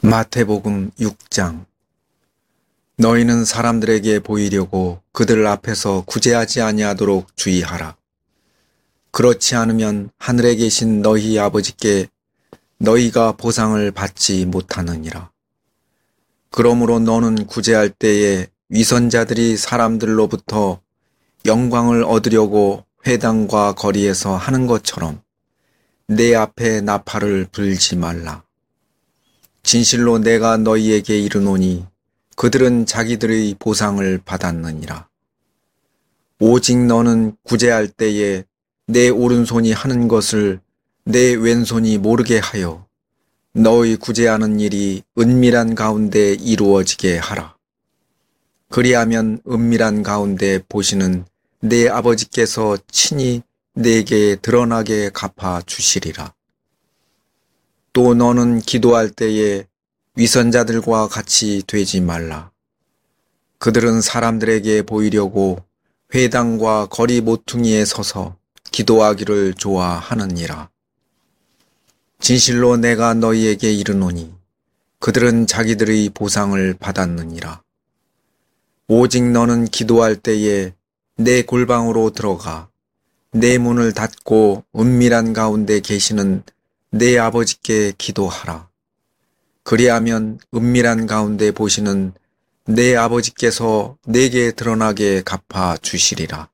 마태복음 6장. 너희는 사람들에게 보이려고 그들 앞에서 구제하지 아니하도록 주의하라. 그렇지 않으면 하늘에 계신 너희 아버지께 너희가 보상을 받지 못하느니라. 그러므로 너는 구제할 때에 위선자들이 사람들로부터 영광을 얻으려고 회당과 거리에서 하는 것처럼 내 앞에 나팔을 불지 말라. 진실로 내가 너희에게 이르노니 그들은 자기들의 보상을 받았느니라. 오직 너는 구제할 때에 내 오른손이 하는 것을 내 왼손이 모르게 하여 너희 구제하는 일이 은밀한 가운데 이루어지게 하라. 그리하면 은밀한 가운데 보시는 내 아버지께서 친히 내게 드러나게 갚아 주시리라. 또 너는 기도할 때에 위선자들과 같이 되지 말라. 그들은 사람들에게 보이려고 회당과 거리 모퉁이에 서서 기도하기를 좋아하느니라. 진실로 내가 너희에게 이르노니 그들은 자기들의 보상을 받았느니라. 오직 너는 기도할 때에 내 골방으로 들어가 내 문을 닫고 은밀한 가운데 계시는 내 아버지께 기도하라. 그리하면 은밀한 가운데 보시는 내 아버지께서 내게 드러나게 갚아 주시리라.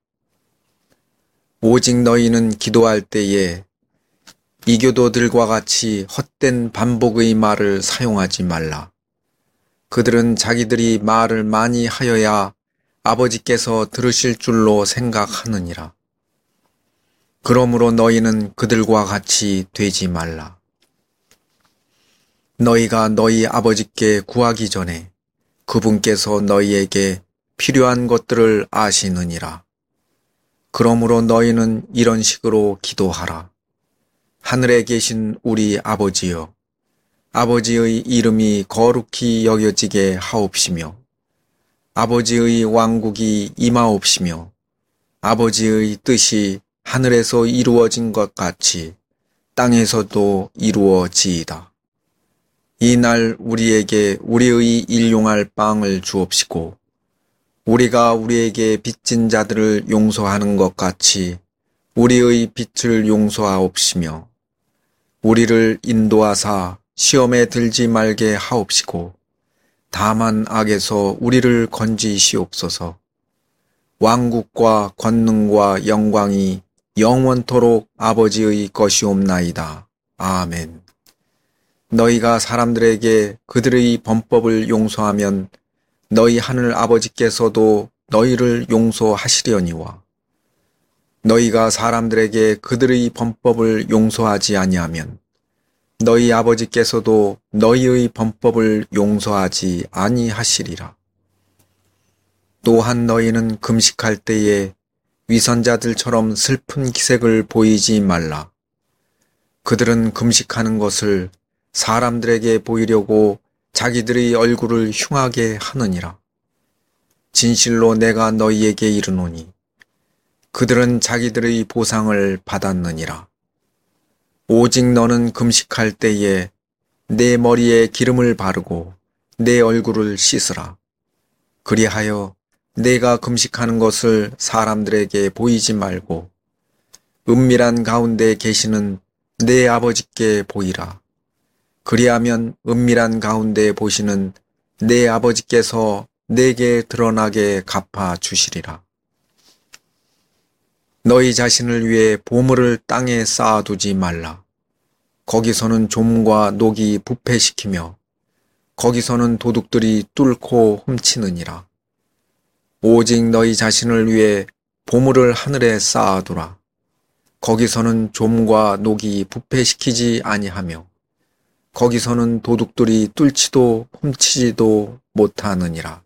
오직 너희는 기도할 때에 이교도들과 같이 헛된 반복의 말을 사용하지 말라. 그들은 자기들이 말을 많이 하여야 아버지께서 들으실 줄로 생각하느니라. 그러므로 너희는 그들과 같이 되지 말라. 너희가 너희 아버지께 구하기 전에 그분께서 너희에게 필요한 것들을 아시느니라. 그러므로 너희는 이런 식으로 기도하라. 하늘에 계신 우리 아버지여, 아버지의 이름이 거룩히 여겨지게 하옵시며 아버지의 왕국이 임하옵시며 아버지의 뜻이 하늘에서 이루어진 것 같이 땅에서도 이루어지이다. 이 날 우리에게 우리의 일용할 빵을 주옵시고 우리가 우리에게 빚진 자들을 용서하는 것 같이 우리의 빚을 용서하옵시며 우리를 인도하사 시험에 들지 말게 하옵시고 다만 악에서 우리를 건지시옵소서. 왕국과 권능과 영광이 영원토록 아버지의 것이옵나이다. 아멘. 너희가 사람들에게 그들의 범법을 용서하면 너희 하늘 아버지께서도 너희를 용서하시려니와 너희가 사람들에게 그들의 범법을 용서하지 아니하면 너희 아버지께서도 너희의 범법을 용서하지 아니하시리라. 또한 너희는 금식할 때에 위선자들처럼 슬픈 기색을 보이지 말라. 그들은 금식하는 것을 사람들에게 보이려고 자기들의 얼굴을 흉하게 하느니라. 진실로 내가 너희에게 이르노니 그들은 자기들의 보상을 받았느니라. 오직 너는 금식할 때에 내 머리에 기름을 바르고 내 얼굴을 씻으라. 그리하여 내가 금식하는 것을 사람들에게 보이지 말고 은밀한 가운데 계시는 내 아버지께 보이라. 그리하면 은밀한 가운데 보시는 내 아버지께서 내게 드러나게 갚아 주시리라. 너희 자신을 위해 보물을 땅에 쌓아두지 말라. 거기서는 좀과 녹이 부패시키며 거기서는 도둑들이 뚫고 훔치느니라. 오직 너희 자신을 위해 보물을 하늘에 쌓아두라. 거기서는 좀과 녹이 부패시키지 아니하며 거기서는 도둑들이 뚫지도 훔치지도 못하느니라.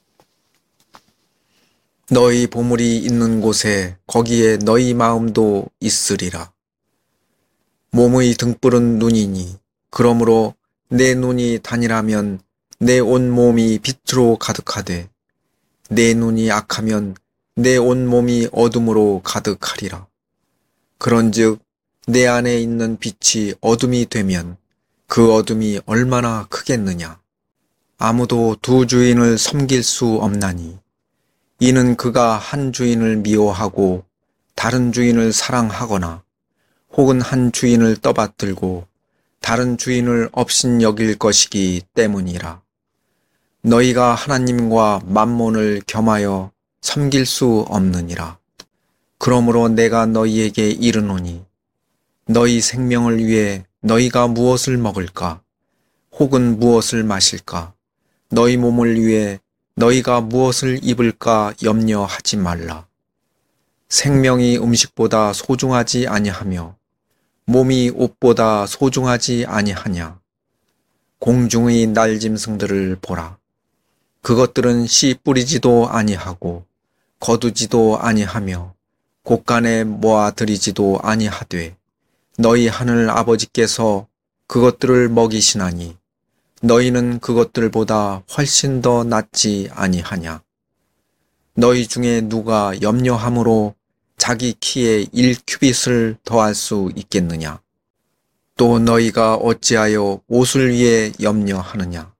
너희 보물이 있는 곳에 거기에 너희 마음도 있으리라. 몸의 등불은 눈이니 그러므로 내 눈이 단일하면 내 온 몸이 빛으로 가득하되 내 눈이 악하면 내 온 몸이 어둠으로 가득하리라. 그런즉 내 안에 있는 빛이 어둠이 되면 그 어둠이 얼마나 크겠느냐. 아무도 두 주인을 섬길 수 없나니 이는 그가 한 주인을 미워하고 다른 주인을 사랑하거나 혹은 한 주인을 떠받들고 다른 주인을 업신 여길 것이기 때문이라. 너희가 하나님과 만몬을 겸하여 섬길 수 없느니라. 그러므로 내가 너희에게 이르노니 너희 생명을 위해 너희가 무엇을 먹을까? 혹은 무엇을 마실까? 너희 몸을 위해 너희가 무엇을 입을까 염려하지 말라. 생명이 음식보다 소중하지 아니하며 몸이 옷보다 소중하지 아니하냐. 공중의 날짐승들을 보라. 그것들은 씨 뿌리지도 아니하고 거두지도 아니하며 곳간에 모아들이지도 아니하되 너희 하늘 아버지께서 그것들을 먹이시나니 너희는 그것들보다 훨씬 더 낫지 아니하냐. 너희 중에 누가 염려함으로 자기 키에 1규빗을 더할 수 있겠느냐. 또 너희가 어찌하여 옷을 위해 염려하느냐.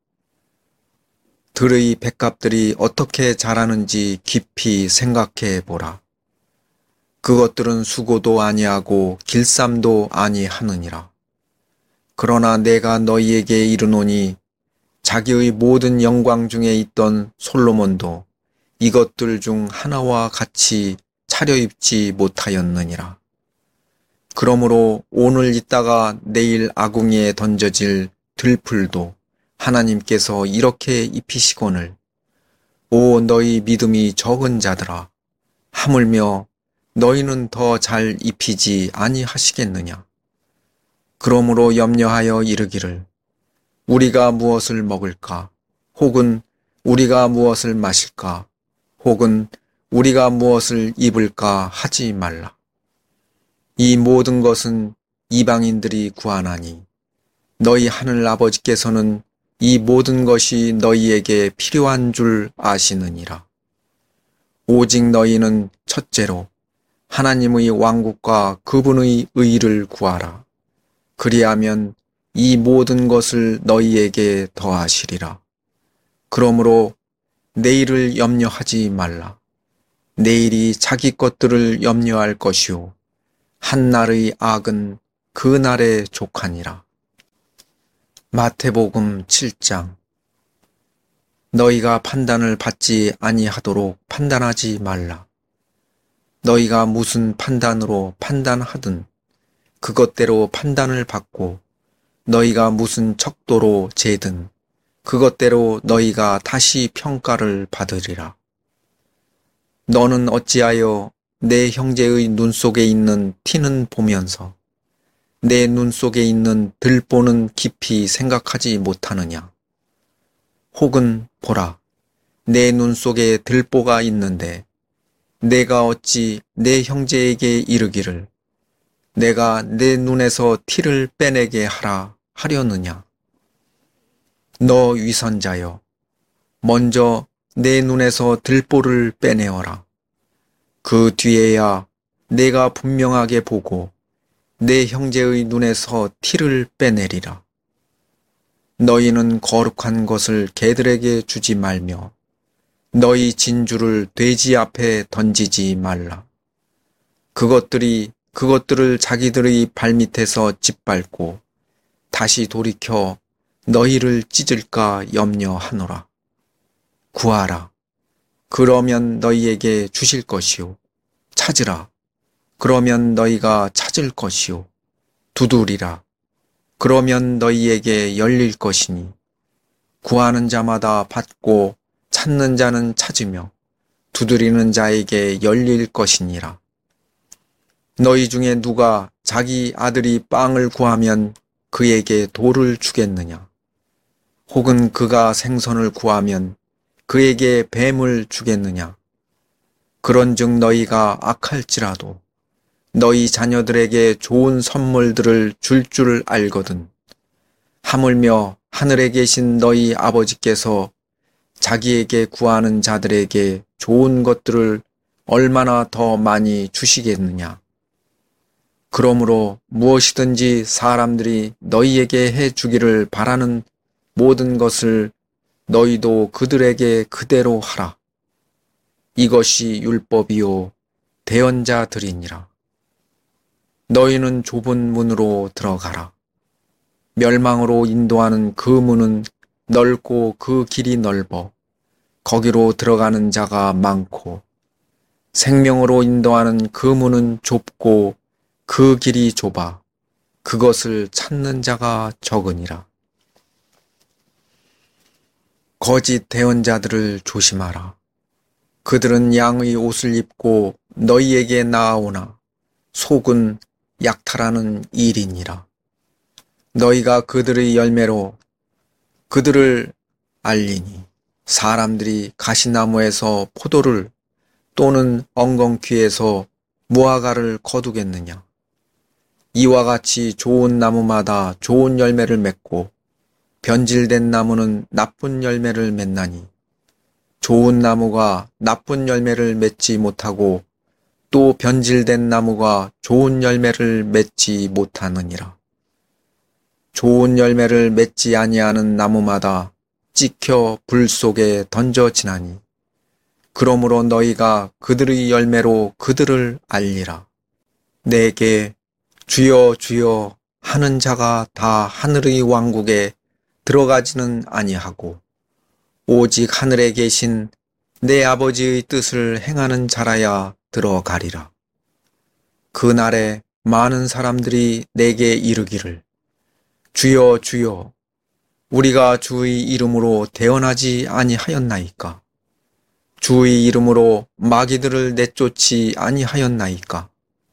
들의 백합들이 어떻게 자라는지 깊이 생각해 보라. 그것들은 수고도 아니하고 길쌈도 아니하느니라. 그러나 내가 너희에게 이르노니 자기의 모든 영광 중에 있던 솔로몬도 이것들 중 하나와 같이 차려입지 못하였느니라. 그러므로 오늘 있다가 내일 아궁이에 던져질 들풀도 하나님께서 이렇게 입히시거늘 오 너희 믿음이 적은 자들아 하물며 너희는 더 잘 입히지 아니하시겠느냐. 그러므로 염려하여 이르기를 우리가 무엇을 먹을까? 혹은 우리가 무엇을 마실까? 혹은 우리가 무엇을 입을까 하지 말라. 이 모든 것은 이방인들이 구하나니 너희 하늘 아버지께서는 이 모든 것이 너희에게 필요한 줄 아시느니라. 오직 너희는 첫째로 하나님의 왕국과 그분의 의를 구하라. 그리하면 이 모든 것을 너희에게 더하시리라. 그러므로 내일을 염려하지 말라. 내일이 자기 것들을 염려할 것이요 한 날의 악은 그 날에 족하니라. 마태복음 7장. 너희가 판단을 받지 아니하도록 판단하지 말라. 너희가 무슨 판단으로 판단하든 그것대로 판단을 받고 너희가 무슨 척도로 재든 그것대로 너희가 다시 평가를 받으리라. 너는 어찌하여 내 형제의 눈 속에 있는 티는 보면서 내 눈 속에 있는 들보는 깊이 생각하지 못하느냐. 혹은 보라, 내 눈 속에 들보가 있는데 내가 어찌 내 형제에게 이르기를 내가 내 눈에서 티를 빼내게 하라 하려느냐. 너 위선자여, 먼저 내 눈에서 들보를 빼내어라. 그 뒤에야 내가 분명하게 보고 내 형제의 눈에서 티를 빼내리라. 너희는 거룩한 것을 개들에게 주지 말며 너희 진주를 돼지 앞에 던지지 말라. 그것들을 자기들의 발밑에서 짓밟고 다시 돌이켜 너희를 찢을까 염려하노라. 구하라. 그러면 너희에게 주실 것이요. 찾으라. 그러면 너희가 찾을 것이요. 두드리라. 그러면 너희에게 열릴 것이니 구하는 자마다 받고 찾는 자는 찾으며 두드리는 자에게 열릴 것이니라. 너희 중에 누가 자기 아들이 빵을 구하면 그에게 돌을 주겠느냐? 혹은 그가 생선을 구하면 그에게 뱀을 주겠느냐? 그런즉 너희가 악할지라도 너희 자녀들에게 좋은 선물들을 줄 줄 알거든. 하물며 하늘에 계신 너희 아버지께서 자기에게 구하는 자들에게 좋은 것들을 얼마나 더 많이 주시겠느냐. 그러므로 무엇이든지 사람들이 너희에게 해 주기를 바라는 모든 것을 너희도 그들에게 그대로 하라. 이것이 율법이요 대언자들이니라. 너희는 좁은 문으로 들어가라. 멸망으로 인도하는 그 문은 넓고 그 길이 넓어 거기로 들어가는 자가 많고, 생명으로 인도하는 그 문은 좁고 그 길이 좁아 그것을 찾는 자가 적으니라. 거짓 대언자들을 조심하라. 그들은 양의 옷을 입고 너희에게 나아오나 속은 약탈하는 일이니라. 너희가 그들의 열매로 그들을 알리니 사람들이 가시나무에서 포도를 또는 엉겅퀴에서 무화과를 거두겠느냐. 이와 같이 좋은 나무마다 좋은 열매를 맺고 변질된 나무는 나쁜 열매를 맺나니 좋은 나무가 나쁜 열매를 맺지 못하고 또 변질된 나무가 좋은 열매를 맺지 못하느니라. 좋은 열매를 맺지 아니하는 나무마다 찍혀 불 속에 던져지나니 그러므로 너희가 그들의 열매로 그들을 알리라. 내게 주여 주여 하는 자가 다 하늘의 왕국에 들어가지는 아니하고 오직 하늘에 계신 내 아버지의 뜻을 행하는 자라야 들어가리라. 그날에 많은 사람들이 내게 이르기를 주여 주여 우리가 주의 이름으로 대언하지 아니하였나이까? 주의 이름으로 마귀들을 내쫓지 아니하였나이까?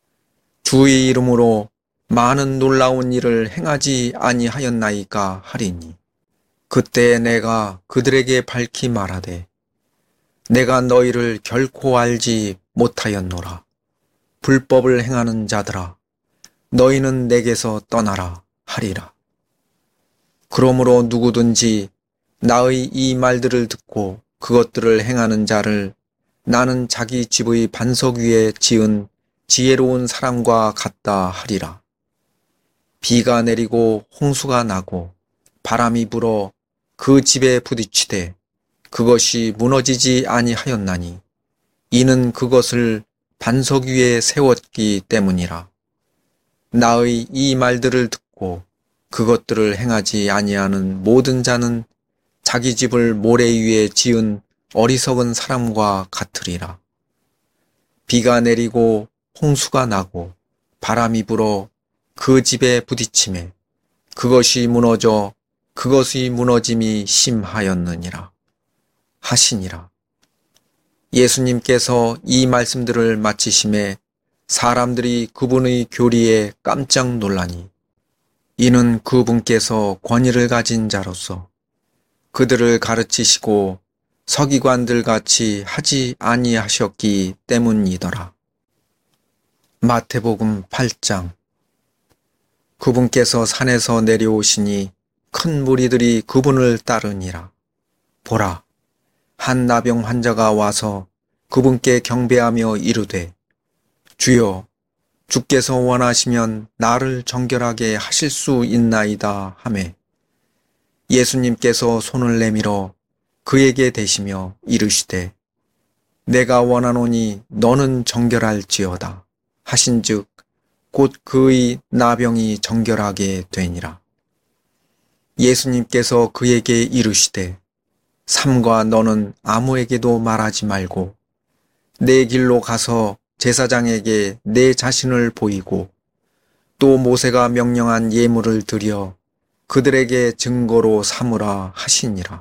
주의 이름으로 많은 놀라운 일을 행하지 아니하였나이까 하리니 그때 내가 그들에게 밝히 말하되 내가 너희를 결코 알지 못하였노라. 불법을 행하는 자들아 너희는 내게서 떠나라 하리라. 그러므로 누구든지 나의 이 말들을 듣고 그것들을 행하는 자를 나는 자기 집의 반석 위에 지은 지혜로운 사람과 같다 하리라. 비가 내리고 홍수가 나고 바람이 불어 그 집에 부딪히되 그것이 무너지지 아니하였나니 이는 그것을 반석 위에 세웠기 때문이라. 나의 이 말들을 듣고 그것들을 행하지 아니하는 모든 자는 자기 집을 모래 위에 지은 어리석은 사람과 같으리라. 비가 내리고 홍수가 나고 바람이 불어 그 집에 부딪히매 그것이 무너져 그것의 무너짐이 심하였느니라 하시니라. 예수님께서 이 말씀들을 마치심에 사람들이 그분의 교리에 깜짝 놀라니 이는 그분께서 권위를 가진 자로서 그들을 가르치시고 서기관들 같이 하지 아니하셨기 때문이더라. 마태복음 8장. 그분께서 산에서 내려오시니 큰 무리들이 그분을 따르니라. 보라, 한 나병 환자가 와서 그분께 경배하며 이르되 주여, 주께서 원하시면 나를 정결하게 하실 수 있나이다 하매 예수님께서 손을 내밀어 그에게 대시며 이르시되 내가 원하노니 너는 정결할지어다 하신즉 곧 그의 나병이 정결하게 되니라. 예수님께서 그에게 이르시되 삼가 너는 아무에게도 말하지 말고 내 길로 가서 제사장에게 내 자신을 보이고 또 모세가 명령한 예물을 드려 그들에게 증거로 삼으라 하시니라.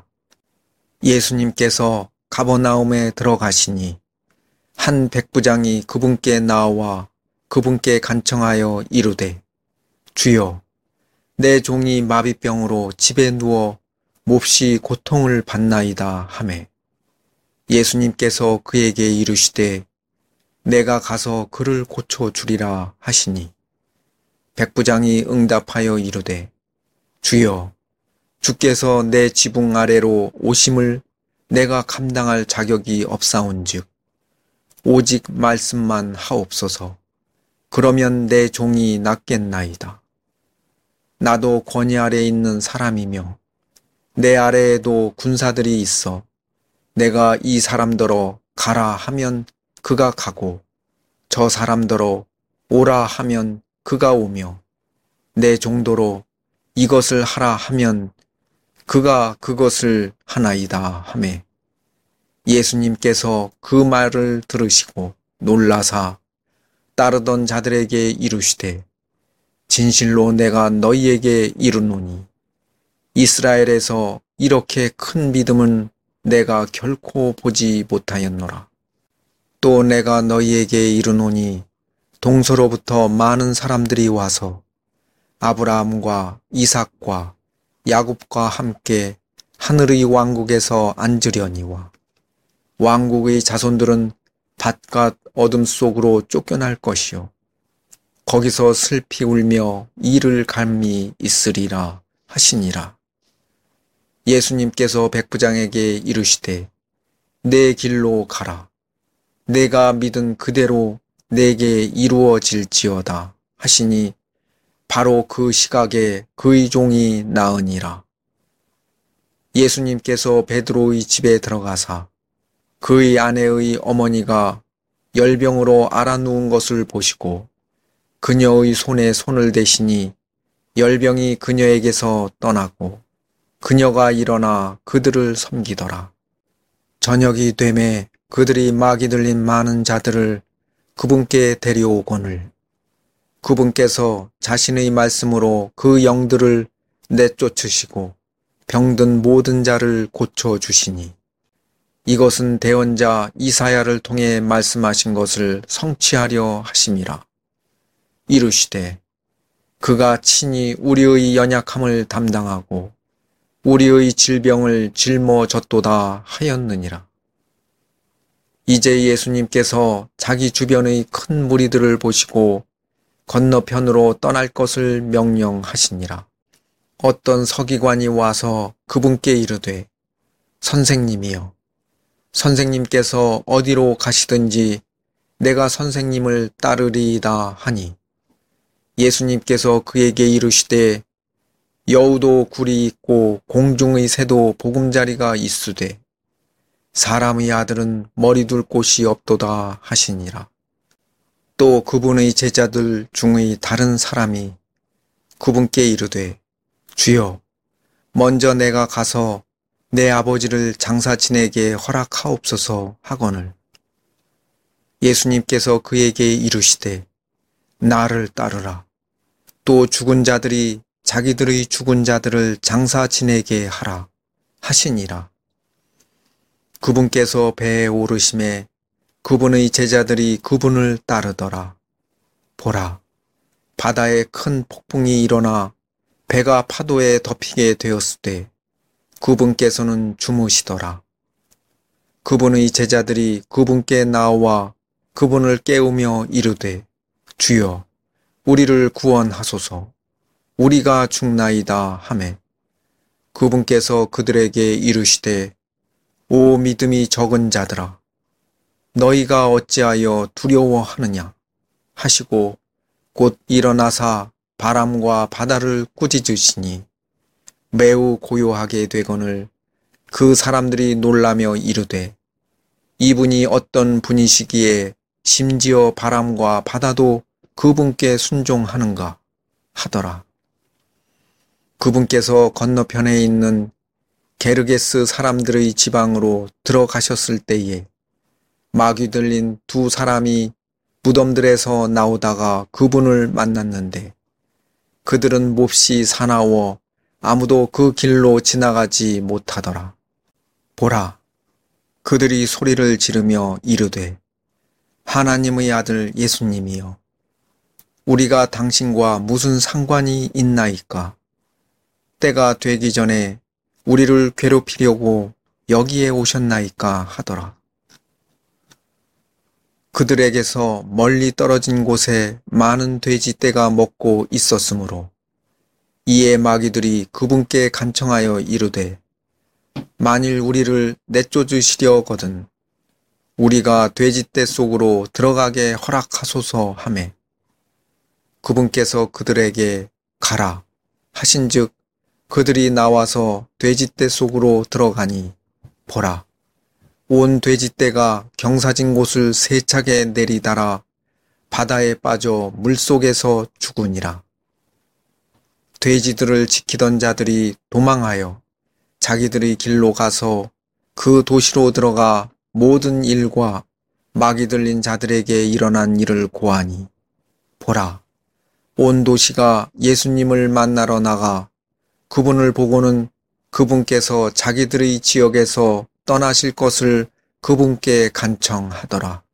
예수님께서 가버나움에 들어가시니 한 백부장이 그분께 나와 그분께 간청하여 이르되 주여, 내 종이 마비병으로 집에 누워 몹시 고통을 받나이다 하매 예수님께서 그에게 이르시되 내가 가서 그를 고쳐주리라 하시니 백부장이 응답하여 이르되 주여, 주께서 내 지붕 아래로 오심을 내가 감당할 자격이 없사온즉 오직 말씀만 하옵소서. 그러면 내 종이 낫겠나이다. 나도 권위 아래에 있는 사람이며 내 아래에도 군사들이 있어 내가 이 사람더러 가라 하면 그가 가고 저 사람더러 오라 하면 그가 오며 내 종도로 이것을 하라 하면 그가 그것을 하나이다 하매 예수님께서 그 말을 들으시고 놀라사 따르던 자들에게 이르시되 진실로 내가 너희에게 이르노니 이스라엘에서 이렇게 큰 믿음은 내가 결코 보지 못하였노라. 또 내가 너희에게 이르노니 동서로부터 많은 사람들이 와서 아브라함과 이삭과 야곱과 함께 하늘의 왕국에서 앉으려니와 왕국의 자손들은 바깥 어둠 속으로 쫓겨날 것이요 거기서 슬피 울며 이를 갈미 있으리라 하시니라. 예수님께서 백부장에게 이르시되 내 길로 가라. 내가 믿은 그대로 내게 이루어질지어다 하시니 바로 그 시각에 그의 종이 나으니라. 예수님께서 베드로의 집에 들어가사 그의 아내의 어머니가 열병으로 앓아누운 것을 보시고 그녀의 손에 손을 대시니 열병이 그녀에게서 떠나고 그녀가 일어나 그들을 섬기더라. 저녁이 되매 그들이 막이 들린 많은 자들을 그분께 데려오거늘 그분께서 자신의 말씀으로 그 영들을 내쫓으시고 병든 모든 자를 고쳐주시니 이것은 대언자 이사야를 통해 말씀하신 것을 성취하려 하심이라. 이르시되 그가 친히 우리의 연약함을 담당하고 우리의 질병을 짊어졌도다 하였느니라. 이제 예수님께서 자기 주변의 큰 무리들을 보시고 건너편으로 떠날 것을 명령하시니라. 어떤 서기관이 와서 그분께 이르되 선생님이여 선생님께서 어디로 가시든지 내가 선생님을 따르리이다 하니 예수님께서 그에게 이르시되 여우도 굴이 있고 공중의 새도 보금자리가 있으되 사람의 아들은 머리 둘 곳이 없도다 하시니라. 또 그분의 제자들 중의 다른 사람이 그분께 이르되 주여 먼저 내가 가서 내 아버지를 장사 지내게 허락하옵소서 하거늘 예수님께서 그에게 이르시되 나를 따르라. 또 죽은 자들이 자기들의 죽은 자들을 장사 지내게 하라 하시니라. 그분께서 배에 오르심에 그분의 제자들이 그분을 따르더라. 보라, 바다에 큰 폭풍이 일어나 배가 파도에 덮이게 되었을 때 그분께서는 주무시더라. 그분의 제자들이 그분께 나와 그분을 깨우며 이르되 주여 우리를 구원하소서 우리가 죽나이다 하매 그분께서 그들에게 이르시되 오 믿음이 적은 자들아 너희가 어찌하여 두려워하느냐 하시고 곧 일어나사 바람과 바다를 꾸짖으시니 매우 고요하게 되거늘 그 사람들이 놀라며 이르되 이분이 어떤 분이시기에 심지어 바람과 바다도 그분께 순종하는가 하더라. 그분께서 건너편에 있는 게르게스 사람들의 지방으로 들어가셨을 때에 마귀 들린 두 사람이 무덤들에서 나오다가 그분을 만났는데 그들은 몹시 사나워 아무도 그 길로 지나가지 못하더라. 보라, 그들이 소리를 지르며 이르되 하나님의 아들 예수님이여 우리가 당신과 무슨 상관이 있나이까? 때가 되기 전에 우리를 괴롭히려고 여기에 오셨나이까 하더라. 그들에게서 멀리 떨어진 곳에 많은 돼지떼가 먹고 있었으므로 이에 마귀들이 그분께 간청하여 이르되 만일 우리를 내쫓으시려거든 우리가 돼지떼 속으로 들어가게 허락하소서 하매 그분께서 그들에게 가라 하신즉 그들이 나와서 돼지떼 속으로 들어가니 보라, 온 돼지떼가 경사진 곳을 세차게 내리달아 바다에 빠져 물속에서 죽으니라. 돼지들을 지키던 자들이 도망하여 자기들의 길로 가서 그 도시로 들어가 모든 일과 막이 들린 자들에게 일어난 일을 고하니 보라, 온 도시가 예수님을 만나러 나가 그분을 보고는 그분께서 자기들의 지역에서 떠나실 것을 그분께 간청하더라.